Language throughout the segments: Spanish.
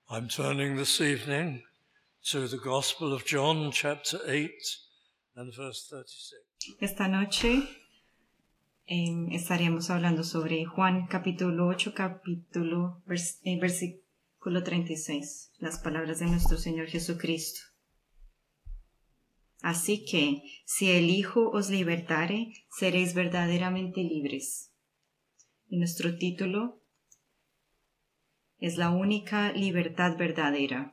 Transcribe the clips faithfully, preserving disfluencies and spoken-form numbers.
I'm turning this evening to the Gospel of John, chapter eight and verse thirty-six. Esta noche eh, estaremos hablando sobre Juan capítulo ocho, capítulo vers eh, versículo treinta y seis, las palabras de nuestro Señor Jesucristo. Así que, si el Hijo os libertare, seréis verdaderamente libres. Y nuestro título es la única libertad verdadera.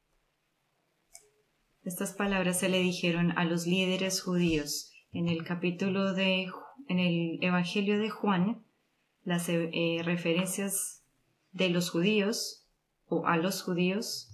Estas palabras se le dijeron a los líderes judíos en el capítulo de, en el Evangelio de Juan. Las eh, referencias de los judíos o a los judíos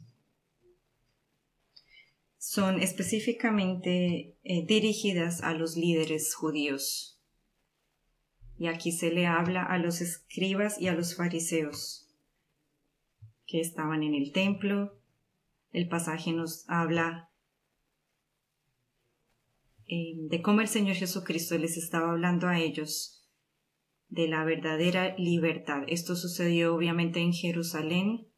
son específicamente eh, dirigidas a los líderes judíos. Y aquí se le habla a los escribas y a los fariseos que estaban en el templo. El pasaje nos habla eh, de cómo el Señor Jesucristo les estaba hablando a ellos de la verdadera libertad. Esto sucedió obviamente en Jerusalén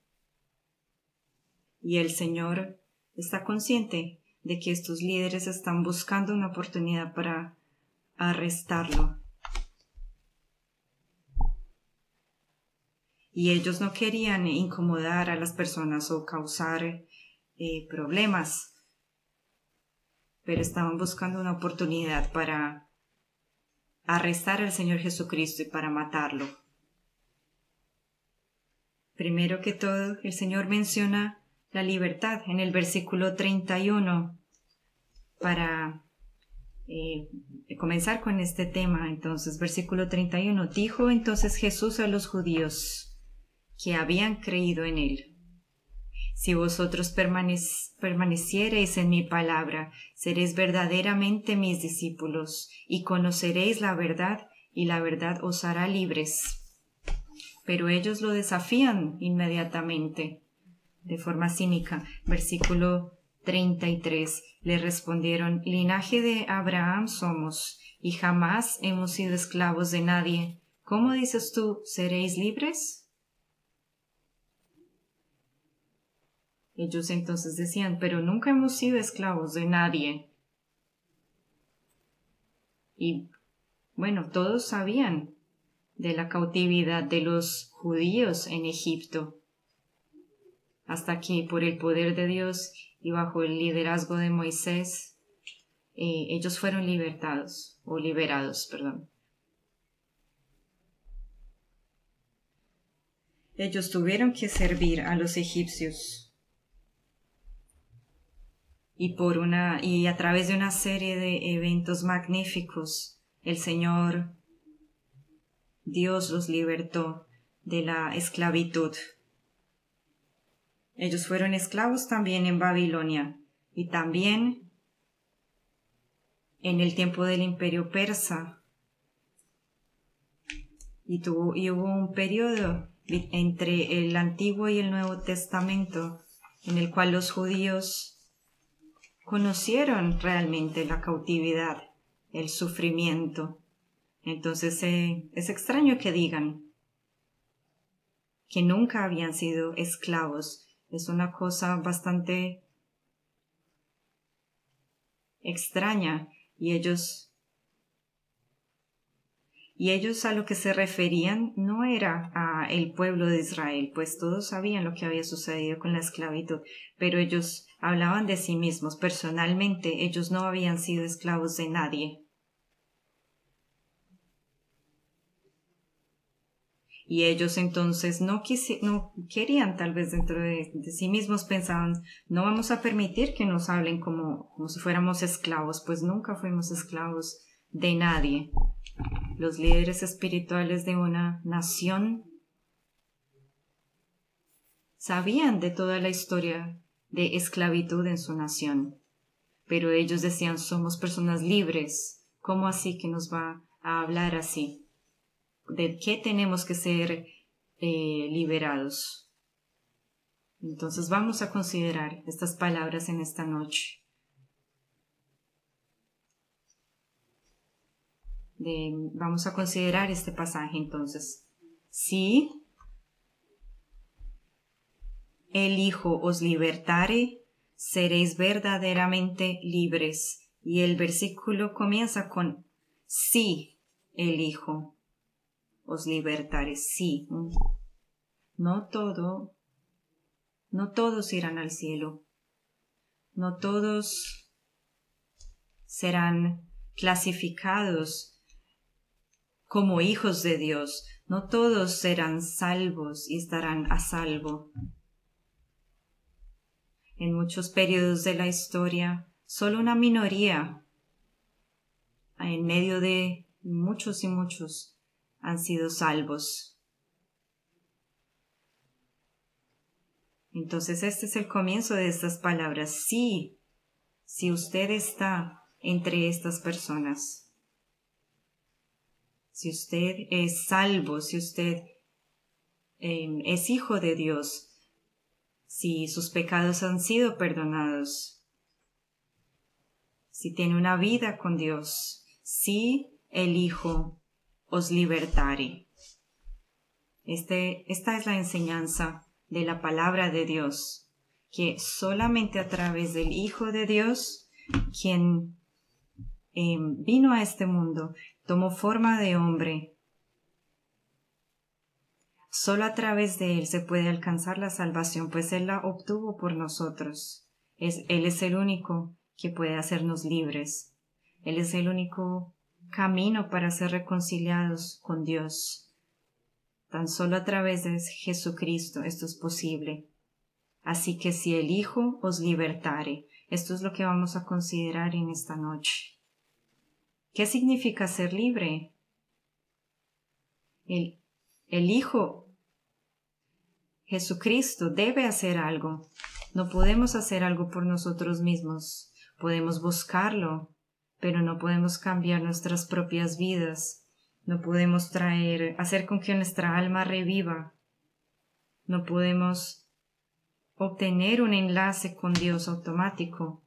y el Señor está consciente de que estos líderes están buscando una oportunidad para arrestarlo. Y ellos no querían incomodar a las personas o causar eh, problemas, pero estaban buscando una oportunidad para arrestar al Señor Jesucristo y para matarlo. Primero que todo, el Señor menciona la libertad en el versículo treinta y uno para eh, comenzar con este tema. Entonces, versículo treinta y uno, dijo entonces Jesús a los judíos que habían creído en él: si vosotros permanec permaneciereis en mi palabra, seréis verdaderamente mis discípulos, y conoceréis la verdad, y la verdad os hará libres. Pero ellos lo desafían inmediatamente, de forma cínica. Versículo treinta y tres, le respondieron: linaje de Abraham somos, y jamás hemos sido esclavos de nadie. ¿Cómo dices tú, seréis libres? Ellos entonces decían: pero nunca hemos sido esclavos de nadie. Y bueno, todos sabían de la cautividad de los judíos en Egipto, hasta que por el poder de Dios y bajo el liderazgo de Moisés, eh, ellos fueron libertados, o liberados, perdón. Ellos tuvieron que servir a los egipcios. Y, por una, y a través de una serie de eventos magníficos, el Señor Dios los libertó de la esclavitud. Ellos fueron esclavos también en Babilonia y también en el tiempo del Imperio Persa. Y, tuvo, y hubo un periodo entre el Antiguo y el Nuevo Testamento en el cual los judíos conocieron realmente la cautividad, el sufrimiento. Entonces eh, es extraño que digan que nunca habían sido esclavos. Es una cosa bastante extraña. Y ellos, y ellos a lo que se referían no era a el pueblo de Israel, pues todos sabían lo que había sucedido con la esclavitud, pero ellos hablaban de sí mismos. Personalmente, ellos no habían sido esclavos de nadie. Y ellos entonces no, no querían, tal vez dentro de, de sí mismos pensaban: no vamos a permitir que nos hablen como, como si fuéramos esclavos, pues nunca fuimos esclavos de nadie. Los líderes espirituales de una nación sabían de toda la historia de esclavitud en su nación, pero ellos decían: somos personas libres. ¿Cómo así que nos va a hablar así? ¿De qué tenemos que ser eh, liberados? Entonces vamos a considerar estas palabras en esta noche. De, vamos a considerar este pasaje entonces. Sí, el Hijo os libertare, seréis verdaderamente libres. Y el versículo comienza con si el Hijo os libertare. Sí. No todo, no todos irán al cielo. No todos serán clasificados como hijos de Dios. No todos serán salvos y estarán a salvo. En muchos periodos de la historia, solo una minoría, en medio de muchos y muchos, han sido salvos. Entonces este es el comienzo de estas palabras. Sí, si usted está entre estas personas, si usted es salvo, si usted eh, es hijo de Dios, si sus pecados han sido perdonados, si tiene una vida con Dios, si el Hijo os libertare. Este, esta es la enseñanza de la palabra de Dios, que solamente a través del Hijo de Dios, quien eh, vino a este mundo, tomó forma de hombre, solo a través de Él se puede alcanzar la salvación, pues Él la obtuvo por nosotros. Es, Él es el único que puede hacernos libres. Él es el único camino para ser reconciliados con Dios. Tan solo a través de Jesucristo esto es posible. Así que si el Hijo os libertare, esto es lo que vamos a considerar en esta noche. ¿Qué significa ser libre? El, el Hijo, Jesucristo, debe hacer algo. No podemos hacer algo por nosotros mismos. Podemos buscarlo, pero no podemos cambiar nuestras propias vidas. No podemos traer, hacer con que nuestra alma reviva. No podemos obtener un enlace con Dios automático.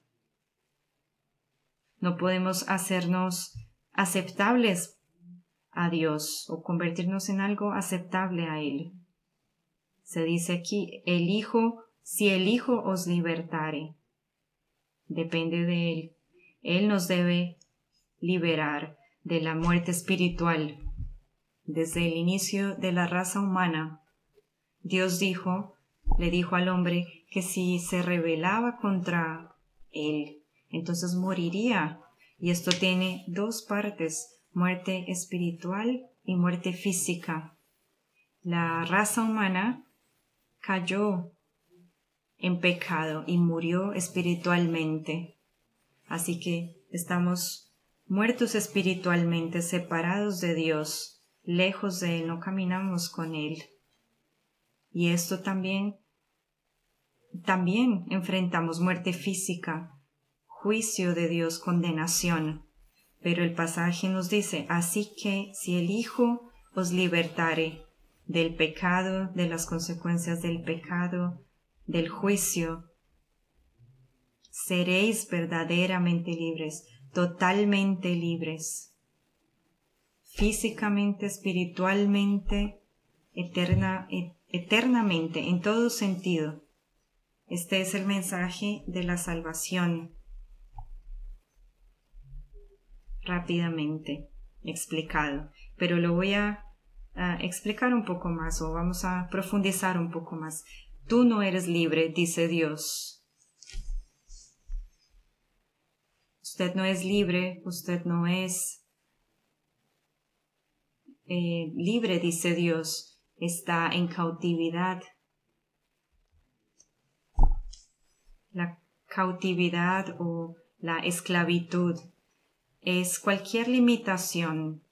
No podemos hacernos aceptables a Dios o convertirnos en algo aceptable a Él. Se dice aquí, el Hijo, si el Hijo os libertare, depende de Él. Él nos debe liberar de la muerte espiritual. Desde el inicio de la raza humana, Dios dijo, le dijo al hombre que si se rebelaba contra Él, entonces moriría. Y esto tiene dos partes, muerte espiritual y muerte física. La raza humana cayó en pecado y murió espiritualmente. Así que estamos muertos espiritualmente, separados de Dios, lejos de Él, no caminamos con Él. Y esto también, también enfrentamos muerte física, juicio de Dios, condenación. Pero el pasaje nos dice, así que si el Hijo os libertare del pecado, de las consecuencias del pecado, del juicio, seréis verdaderamente libres, totalmente libres, físicamente, espiritualmente, eterna, eternamente, en todo sentido. Este es el mensaje de la salvación. Rápidamente explicado, pero lo voy a, a explicar un poco más o vamos a profundizar un poco más. Tú no eres libre, dice Dios. Usted no es libre, usted no es eh, libre, dice Dios. Está en cautividad. La cautividad o la esclavitud es cualquier limitación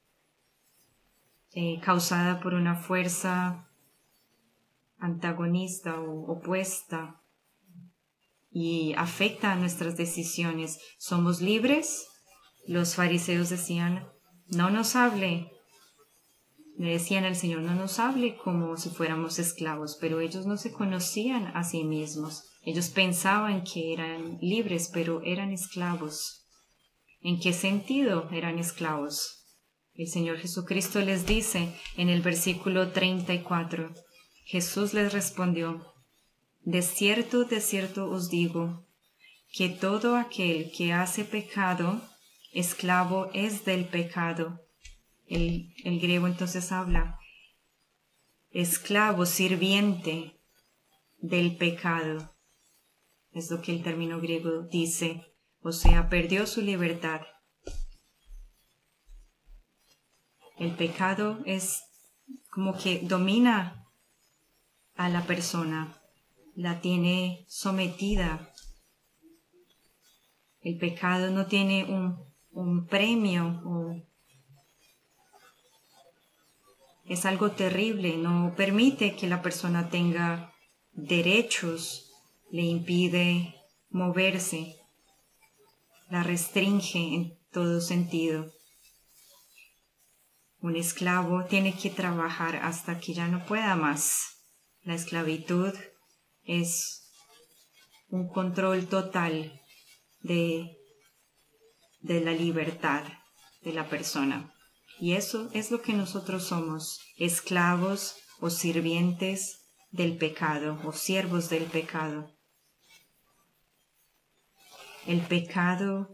eh, causada por una fuerza antagonista o opuesta y afecta a nuestras decisiones. ¿Somos libres? Los fariseos decían, no nos hable. Le decían al Señor, no nos hable como si fuéramos esclavos, pero ellos no se conocían a sí mismos. Ellos pensaban que eran libres, pero eran esclavos. ¿En qué sentido eran esclavos? El Señor Jesucristo les dice en el versículo treinta y cuatro, Jesús les respondió, De cierto, de cierto os digo, que todo aquel que hace pecado, esclavo es del pecado. El, el griego entonces habla, esclavo, sirviente del pecado. Es lo que el término griego dice, o sea, perdió su libertad. El pecado es como que domina a la persona, la tiene sometida. El pecado no tiene un, un premio, o es algo terrible, no permite que la persona tenga derechos, le impide moverse, la restringe en todo sentido. Un esclavo tiene que trabajar hasta que ya no pueda más. La esclavitud es un control total de, de la libertad de la persona. Y eso es lo que nosotros somos, esclavos o sirvientes del pecado o siervos del pecado. El pecado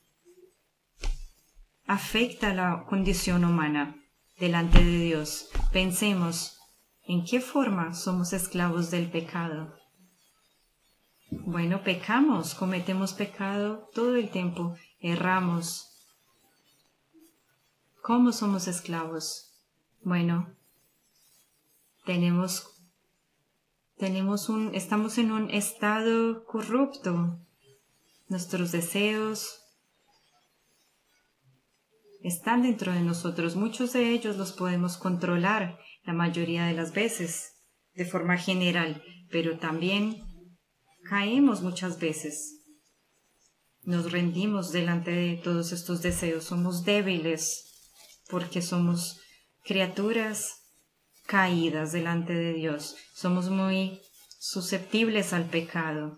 afecta la condición humana delante de Dios. Pensemos, ¿en qué forma somos esclavos del pecado? Bueno, pecamos, cometemos pecado todo el tiempo, erramos. ¿Cómo somos esclavos? Bueno, tenemos, tenemos un, estamos en un estado corrupto. Nuestros deseos están dentro de nosotros. Muchos de ellos los podemos controlar la mayoría de las veces, de forma general, pero también caemos muchas veces. Nos rendimos delante de todos estos deseos. Somos débiles porque somos criaturas caídas delante de Dios. Somos muy susceptibles al pecado.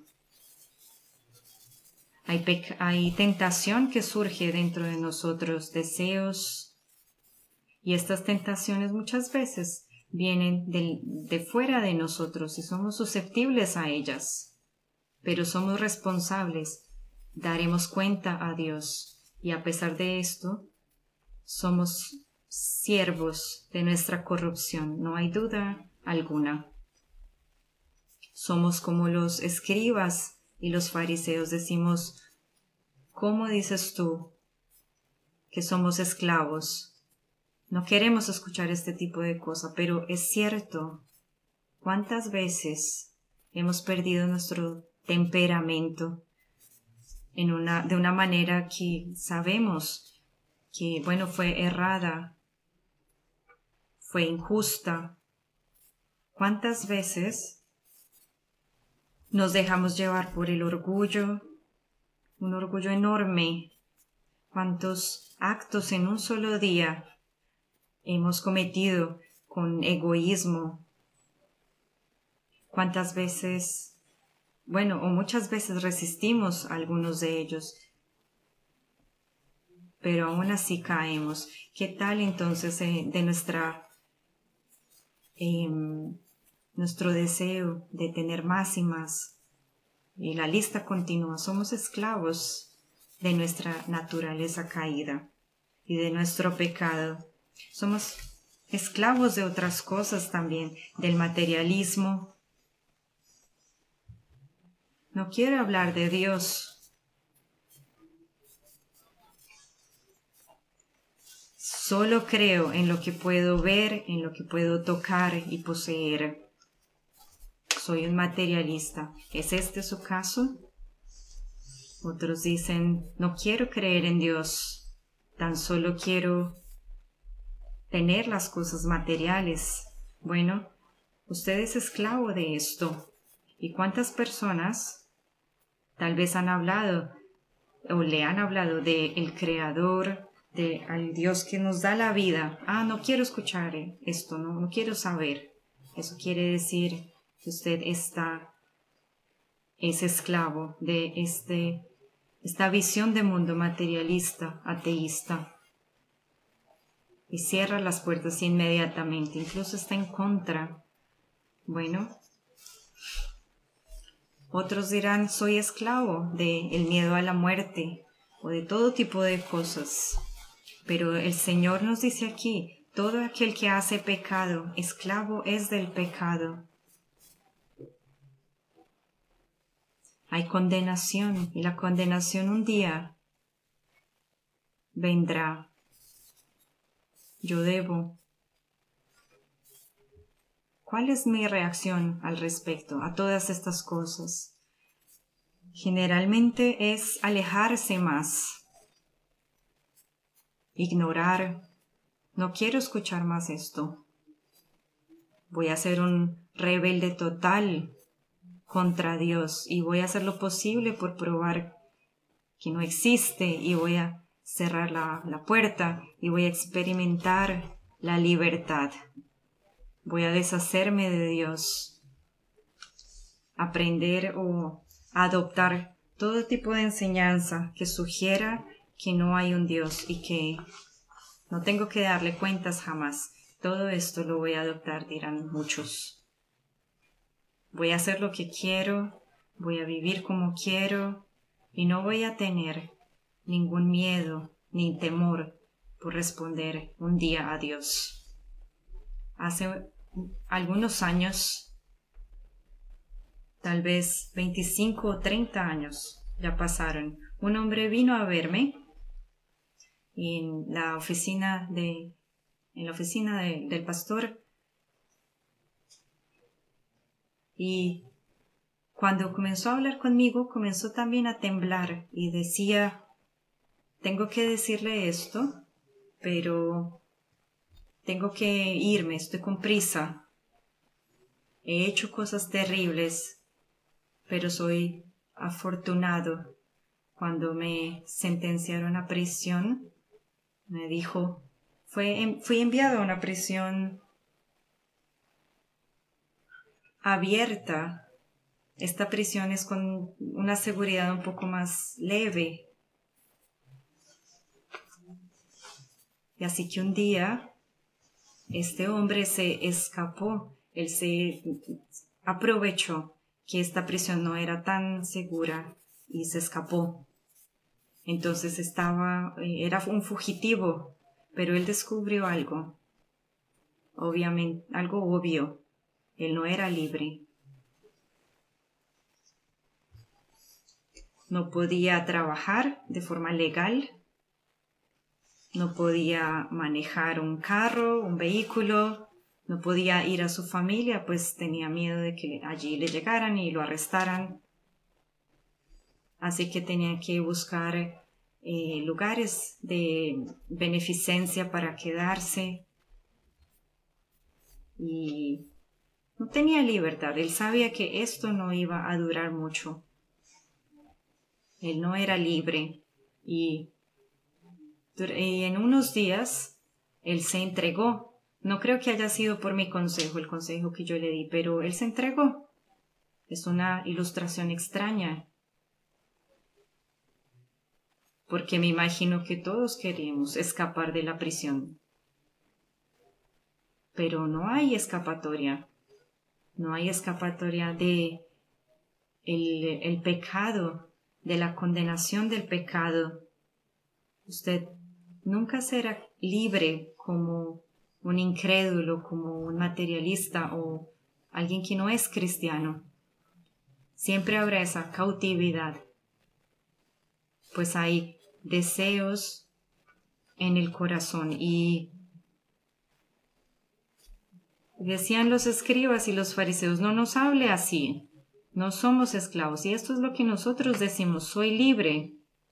Hay, pe- hay tentación que surge dentro de nosotros, deseos, y estas tentaciones muchas veces vienen de, de fuera de nosotros y somos susceptibles a ellas, pero somos responsables, daremos cuenta a Dios, y a pesar de esto, somos siervos de nuestra corrupción, no hay duda alguna. Somos como los escribas y los fariseos, decimos, ¿cómo dices tú que somos esclavos? No queremos escuchar este tipo de cosas, pero es cierto. ¿Cuántas veces hemos perdido nuestro temperamento en una, de una manera que sabemos que, bueno, fue errada, fue injusta? ¿Cuántas veces nos dejamos llevar por el orgullo, un orgullo enorme? ¿Cuántos actos en un solo día hemos cometido con egoísmo? ¿Cuántas veces, bueno, o muchas veces resistimos a algunos de ellos, pero aún así caemos? ¿Qué tal entonces eh, de nuestra, eh, nuestro deseo de tener más y más? Y la lista continúa. Somos esclavos de nuestra naturaleza caída y de nuestro pecado. Somos esclavos de otras cosas también, del materialismo. No quiero hablar de Dios. Solo creo en lo que puedo ver, en lo que puedo tocar y poseer. Soy un materialista. ¿Es este su caso? Otros dicen, no quiero creer en Dios, tan solo quiero tener las cosas materiales. Bueno, usted es esclavo de esto. ¿Y cuántas personas tal vez han hablado o le han hablado de el Creador, de al Dios que nos da la vida? Ah, no quiero escuchar esto, no, no quiero saber. Eso quiere decir que usted está, es esclavo de este, esta visión de mundo materialista, ateísta. Y cierra las puertas inmediatamente, incluso está en contra. Bueno, Otros dirán, soy esclavo del miedo a la muerte o de todo tipo de cosas. Pero el Señor nos dice aquí, todo aquel que hace pecado, esclavo es del pecado. Hay condenación y la condenación un día vendrá. Yo debo. ¿Cuál es mi reacción al respecto a todas estas cosas? Generalmente es alejarse más, ignorar. No quiero escuchar más esto. Voy a ser un rebelde total contra Dios y voy a hacer lo posible por probar que no existe y voy a cerrar la, la puerta y voy a experimentar la libertad. Voy a deshacerme de Dios, aprender o adoptar todo tipo de enseñanza que sugiera que no hay un Dios y que no tengo que darle cuentas jamás. Todo esto lo voy a adoptar, dirán muchos. Voy a hacer lo que quiero, voy a vivir como quiero y no voy a tener ningún miedo ni temor por responder un día a Dios. Hace algunos años, tal vez veinticinco o treinta años ya pasaron, un hombre vino a verme en la oficina de en la oficina de, del pastor. Y cuando comenzó a hablar conmigo, comenzó también a temblar y decía, tengo que decirle esto, pero tengo que irme, estoy con prisa. He hecho cosas terribles, pero soy afortunado. Cuando me sentenciaron a prisión, me dijo, fue, fui enviado a una prisión abierta. Esta prisión es con una seguridad un poco más leve. Y así que un día, este hombre se escapó. Él se aprovechó que esta prisión no era tan segura y se escapó. Entonces estaba, era un fugitivo, pero él descubrió algo. Obviamente, algo obvio. Él no era libre. No podía trabajar de forma legal, no podía manejar un carro, un vehículo, no podía ir a su familia, pues tenía miedo de que allí le llegaran y lo arrestaran. Así que tenía que buscar eh, lugares de beneficencia para quedarse. Y no tenía libertad, él sabía que esto no iba a durar mucho. Él no era libre y, y en unos días él se entregó. No creo que haya sido por mi consejo, el consejo que yo le di, pero él se entregó. Es una ilustración extraña, porque me imagino que todos queremos escapar de la prisión. Pero no hay escapatoria. No hay escapatoria de el, el pecado, de la condenación del pecado. Usted nunca será libre como un incrédulo, como un materialista o alguien que no es cristiano. Siempre habrá esa cautividad, pues hay deseos en el corazón. Y decían los escribas y los fariseos, no nos hable así. No somos esclavos. Y esto es lo que nosotros decimos, soy libre.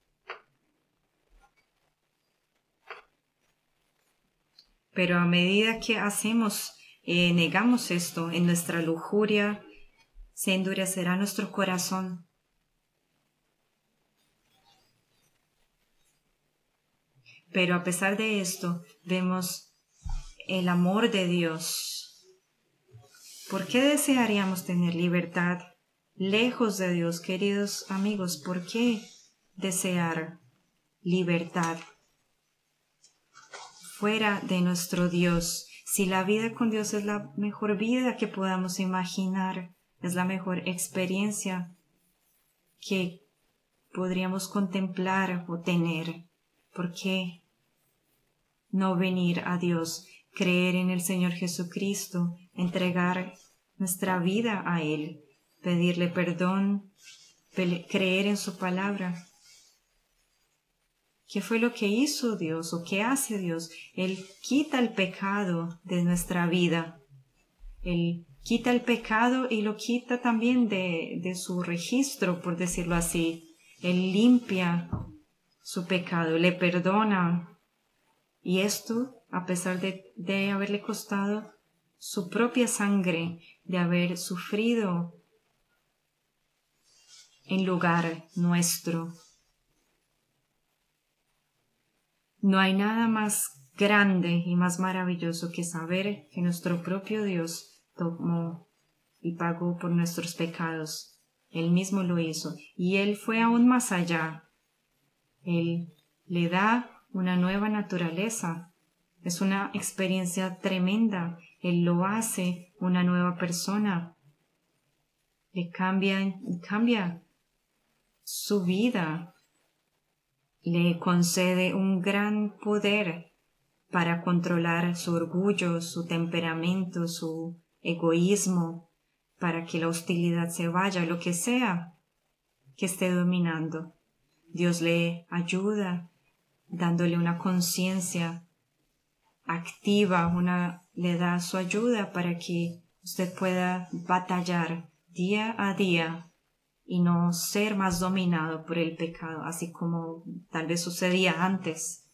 Pero a medida que hacemos, eh, negamos esto en nuestra lujuria, se endurecerá nuestro corazón. Pero a pesar de esto, vemos el amor de Dios. ¿Por qué desearíamos tener libertad lejos de Dios, queridos amigos? ¿Por qué desear libertad fuera de nuestro Dios? Si la vida con Dios es la mejor vida que podamos imaginar, es la mejor experiencia que podríamos contemplar o tener. ¿Por qué no venir a Dios, creer en el Señor Jesucristo, entregar nuestra vida a Él, pedirle perdón, creer en su palabra? ¿Qué fue lo que hizo Dios o qué hace Dios? Él quita el pecado de nuestra vida. Él quita el pecado y lo quita también de, de su registro, por decirlo así. Él limpia su pecado, le perdona. Y esto, a pesar de, de haberle costado su propia sangre, de haber sufrido en lugar nuestro. No hay nada más grande y más maravilloso que saber que nuestro propio Dios tomó y pagó por nuestros pecados. Él mismo lo hizo y Él fue aún más allá. Él le da una nueva naturaleza. Es una experiencia tremenda. Él lo hace una nueva persona. Le cambia, cambia su vida. Le concede un gran poder para controlar su orgullo, su temperamento, su egoísmo, para que la hostilidad se vaya, lo que sea que esté dominando. Dios le ayuda, dándole una conciencia activa, una, le da su ayuda para que usted pueda batallar día a día y no ser más dominado por el pecado, así como tal vez sucedía antes.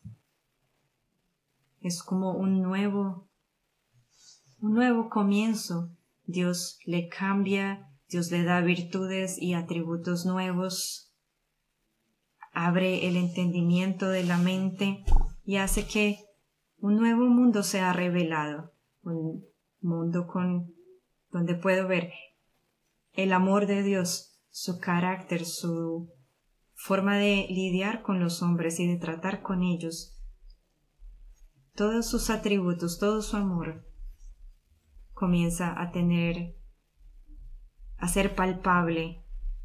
Es como un nuevo, un nuevo comienzo. Dios le cambia, Dios le da virtudes y atributos nuevos, abre el entendimiento de la mente y hace que un nuevo mundo sea revelado, un mundo con, donde puedo ver el amor de Dios, su carácter, su forma de lidiar con los hombres y de tratar con ellos, todos sus atributos, todo su amor comienza a tener, a ser palpable,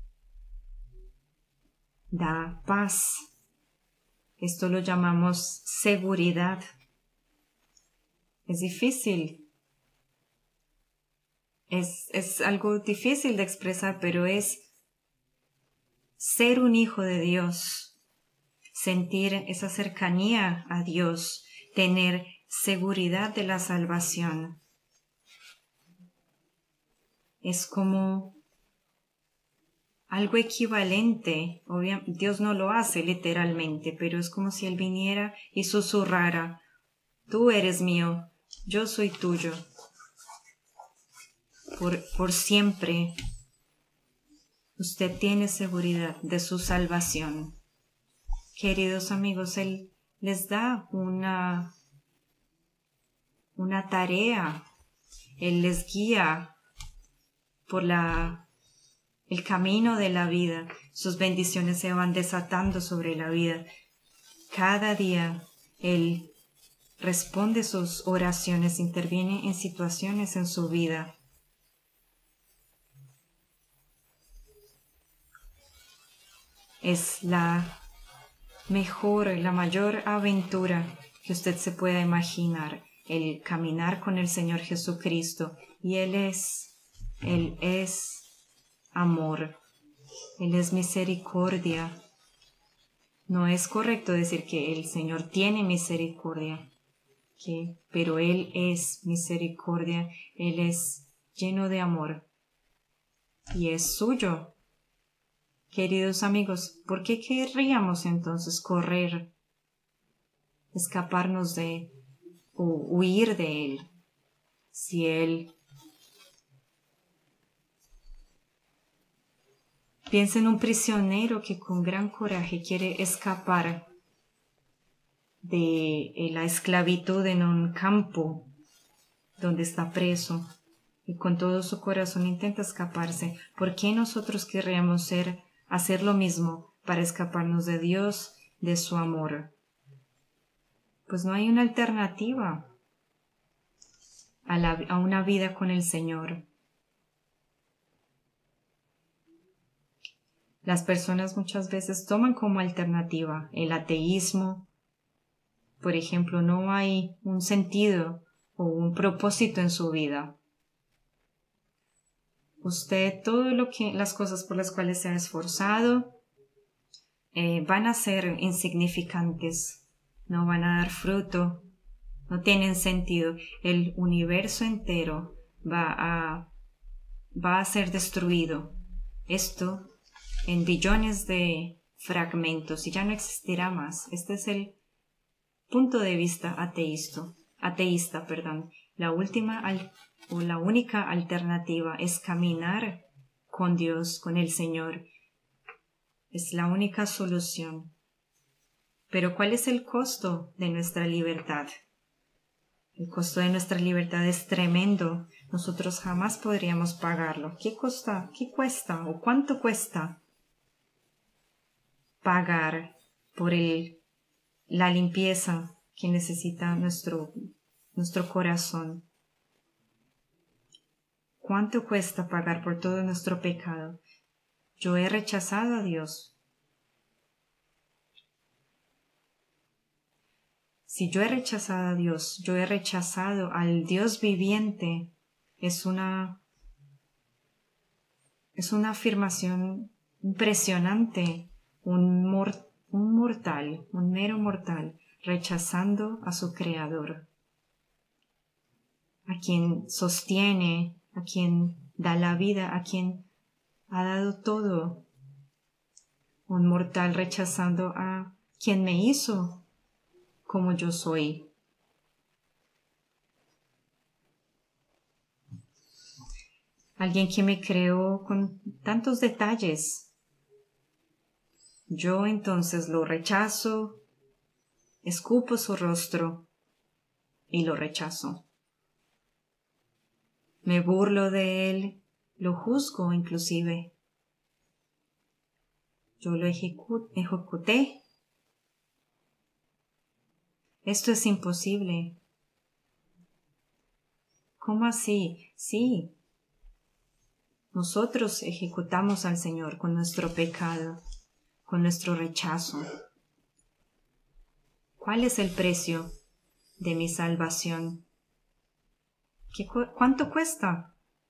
da paz. Esto lo llamamos seguridad. Es difícil, es, es algo difícil de expresar, pero es ser un hijo de Dios, sentir esa cercanía a Dios, tener seguridad de la salvación. Es como algo equivalente. Obviamente, Dios no lo hace literalmente, pero es como si Él viniera y susurrara: tú eres mío, yo soy tuyo, por, por siempre. Usted tiene seguridad de su salvación. Queridos amigos, Él les da una, una tarea. Él les guía por la, el camino de la vida. Sus bendiciones se van desatando sobre la vida. Cada día Él responde sus oraciones, interviene en situaciones en su vida. Es la mejor, la mayor aventura que usted se pueda imaginar, el caminar con el Señor Jesucristo. Y Él es, Él es amor, Él es misericordia. No es correcto decir que el Señor tiene misericordia, que, pero Él es misericordia, Él es lleno de amor y es suyo. Queridos amigos, ¿por qué querríamos entonces correr, escaparnos de o huir de Él, si Él... Piensa en un prisionero que con gran coraje quiere escapar de la esclavitud en un campo donde está preso y con todo su corazón intenta escaparse. ¿Por qué nosotros querríamos ser, hacer lo mismo para escaparnos de Dios, de su amor? Pues no hay una alternativa a, la, a una vida con el Señor. Las personas muchas veces toman como alternativa el ateísmo. Por ejemplo, no hay un sentido o un propósito en su vida. Usted, todo lo que, las cosas por las cuales se ha esforzado, eh, van a ser insignificantes, no van a dar fruto, no tienen sentido. El universo entero va a, va a ser destruido. Esto en billones de fragmentos y ya no existirá más. Este es el punto de vista ateísta. Ateísta, perdón. La última al, o la única alternativa es caminar con Dios, con el Señor. Es la única solución. Pero ¿cuál es el costo de nuestra libertad? El costo de nuestra libertad es tremendo. Nosotros jamás podríamos pagarlo. ¿Qué cuesta? ¿Qué cuesta? ¿O cuánto cuesta pagar por el, la limpieza que necesita nuestro, nuestro corazón? ¿Cuánto cuesta pagar por todo nuestro pecado? Yo he rechazado a Dios. Si yo he rechazado a Dios, yo he rechazado al Dios viviente, es una, es una afirmación impresionante. Un, mor, un mortal, un mero mortal, rechazando a su Creador, a quien sostiene, a quien da la vida, a quien ha dado todo. Un mortal rechazando a quien me hizo como yo soy. Alguien que me creó con tantos detalles. Yo entonces lo rechazo, escupo su rostro y lo rechazo. Me burlo de él, lo juzgo inclusive. Yo lo ejecu- ejecuté. Esto es imposible. ¿Cómo así? Sí. Nosotros ejecutamos al Señor con nuestro pecado, con nuestro rechazo. ¿Cuál es el precio de mi salvación? ¿Qué cu- ¿Cuánto cuesta?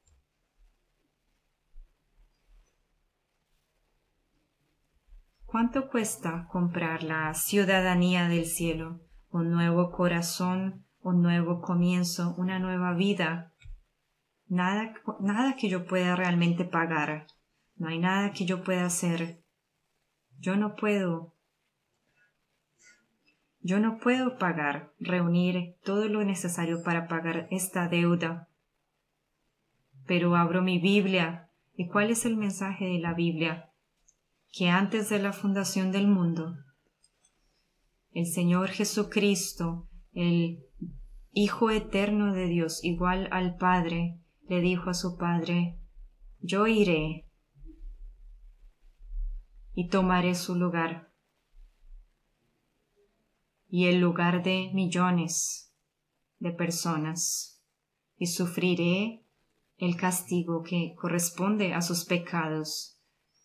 ¿Cuánto cuesta comprar la ciudadanía del cielo? Un nuevo corazón, un nuevo comienzo, una nueva vida. Nada, nada que yo pueda realmente pagar. No hay nada que yo pueda hacer. Yo no puedo. Yo no puedo pagar, reunir todo lo necesario para pagar esta deuda. Pero abro mi Biblia. ¿Y cuál es el mensaje de la Biblia? Que antes de la fundación del mundo, el Señor Jesucristo, el Hijo eterno de Dios, igual al Padre, le dijo a su Padre: yo iré y tomaré su lugar, y el lugar de millones de personas, y sufriré el castigo que corresponde a sus pecados.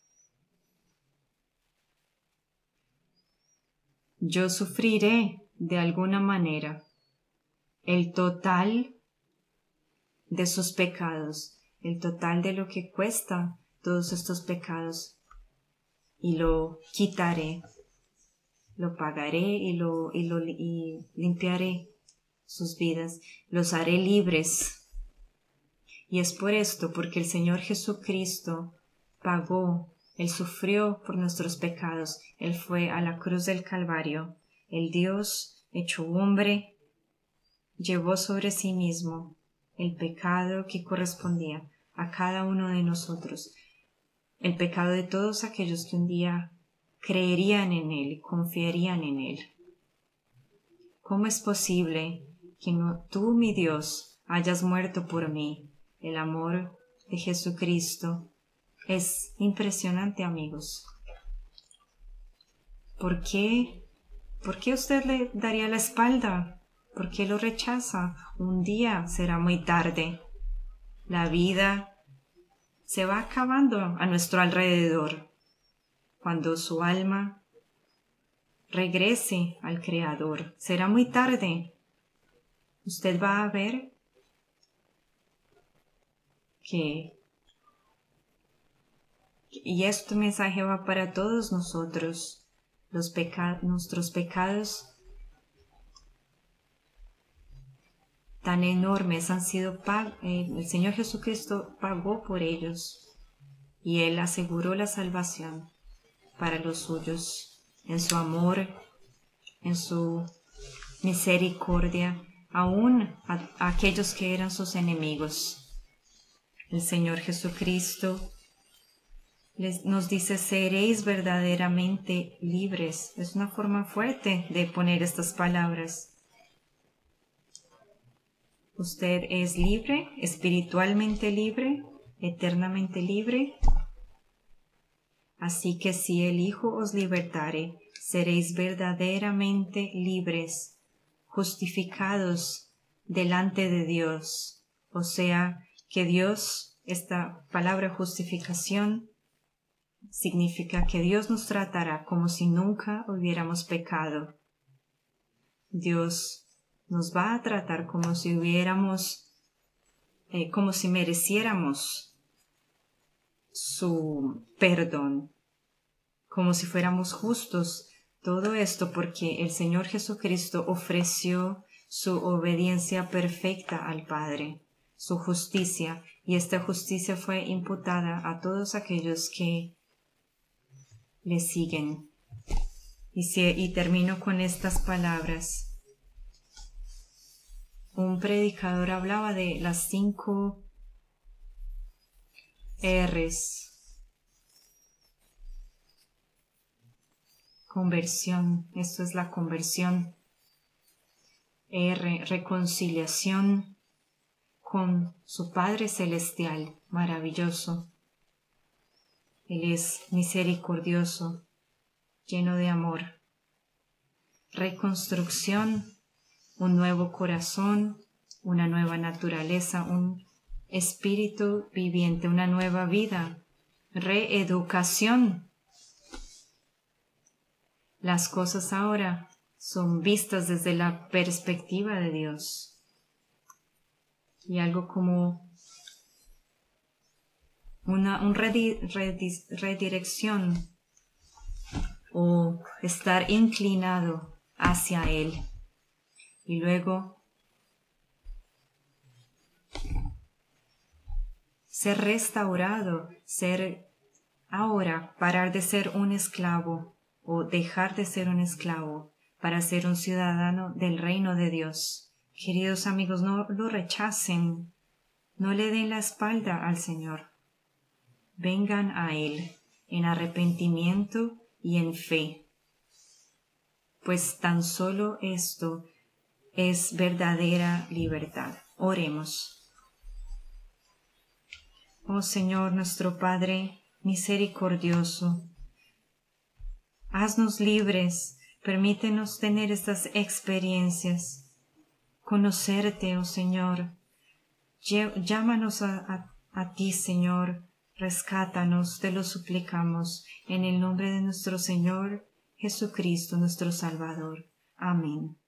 Yo sufriré de alguna manera el total de sus pecados, el total de lo que cuesta todos estos pecados, y lo quitaré, lo pagaré y lo, y lo y limpiaré sus vidas, los haré libres. Y es por esto, porque el Señor Jesucristo pagó, Él sufrió por nuestros pecados, Él fue a la cruz del Calvario, el Dios hecho hombre, llevó sobre sí mismo el pecado que correspondía a cada uno de nosotros, el pecado de todos aquellos que un día creerían en Él, confiarían en Él. ¿Cómo es posible que no, tú, mi Dios, hayas muerto por mí? El amor de Jesucristo es impresionante, amigos. ¿Por qué? ¿Por qué usted le daría la espalda? ¿Por qué lo rechaza? Un día será muy tarde. La vida se va acabando a nuestro alrededor. cuando su alma regrese al Creador. Será muy tarde. Usted va a ver que, y este mensaje va para todos nosotros, los peca, nuestros pecados tan enormes han sido pag eh, el Señor Jesucristo pagó por ellos y Él aseguró la salvación para los suyos en su amor, en su misericordia, aún a, a aquellos que eran sus enemigos. El Señor Jesucristo les, nos dice, seréis verdaderamente libres. Es una forma fuerte de poner estas palabras. Usted es libre, espiritualmente libre, eternamente libre. Así que si el Hijo os libertare, seréis verdaderamente libres, justificados delante de Dios. O sea, que Dios, esta palabra justificación, significa que Dios nos tratará como si nunca hubiéramos pecado. Dios nos va a tratar como si hubiéramos, eh, como si mereciéramos su perdón, como si fuéramos justos. Todo esto porque el Señor Jesucristo ofreció su obediencia perfecta al Padre, su justicia, y esta justicia fue imputada a todos aquellos que le siguen. Y, si, y termino con estas palabras. Un predicador hablaba de las cinco R's. Conversión, esto es la conversión. R, reconciliación con su Padre Celestial, maravilloso. Él es misericordioso, lleno de amor. Reconstrucción, un nuevo corazón, una nueva naturaleza, un espíritu viviente, una nueva vida. Reeducación. Las cosas ahora son vistas desde la perspectiva de Dios. Y algo como una un redi, redi, redirección o estar inclinado hacia Él. Y luego ser restaurado, ser ahora, parar de ser un esclavo o dejar de ser un esclavo para ser un ciudadano del reino de Dios. Queridos amigos, no lo rechacen, no le den la espalda al Señor. Vengan a Él en arrepentimiento y en fe, pues tan solo esto es verdadera libertad. Oremos. Oh Señor, nuestro Padre misericordioso, haznos libres, permítenos tener estas experiencias, conocerte, oh Señor. Llámanos a, a, a ti, Señor, rescátanos, te lo suplicamos, en el nombre de nuestro Señor Jesucristo, nuestro Salvador. Amén.